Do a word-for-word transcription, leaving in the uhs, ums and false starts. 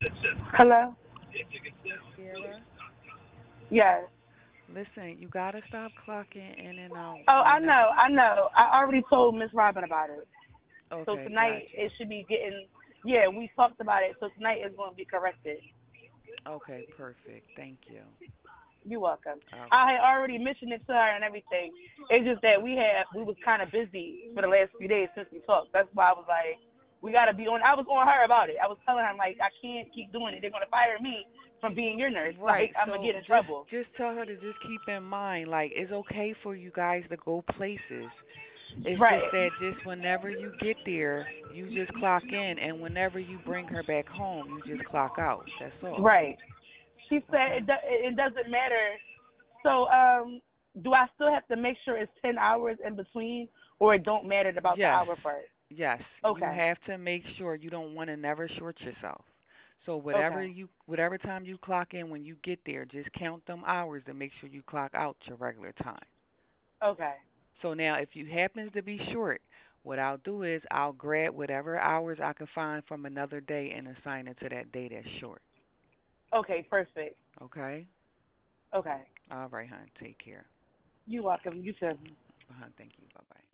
Hello? Sierra, Yes. listen, you gotta stop clocking in and out Oh, I whenever. know, I know. I already told Miss Robin about it. So Okay, got tonight you. it should be getting, yeah, we talked about it. So tonight it's going to be corrected. Okay, perfect. Thank you. You're welcome. All I right. had already mentioned it to her and everything. It's just that we had, we was kind of busy for the last few days since we talked. That's why I was like, we got to be on. I was on her about it. I was telling her, I'm like, I can't keep doing it. They're going to fire me from being your nurse. Like, Right. I'm going to So get in just trouble. just tell her to just keep in mind, like it's okay for you guys to go places. It's Right, just that just whenever you get there, you just clock in, and whenever you bring her back home, you just clock out. That's all. right. She said Okay. it, do- it doesn't matter. So, um, do I still have to make sure it's ten hours in between, or it don't matter about the Yes. hour part? Yes. You Okay, have to make sure you don't want to never short yourself. So whatever okay, you whatever time you clock in when you get there, just count them hours to make sure you clock out your regular time. okay, So now if you happens to be short, what I'll do is I'll grab whatever hours I can find from another day and assign it to that day that's short. okay, perfect. Okay? Okay. All right, hon. Take care. You welcome. You too. Mhm. Uh-huh. Thank you. Bye-bye.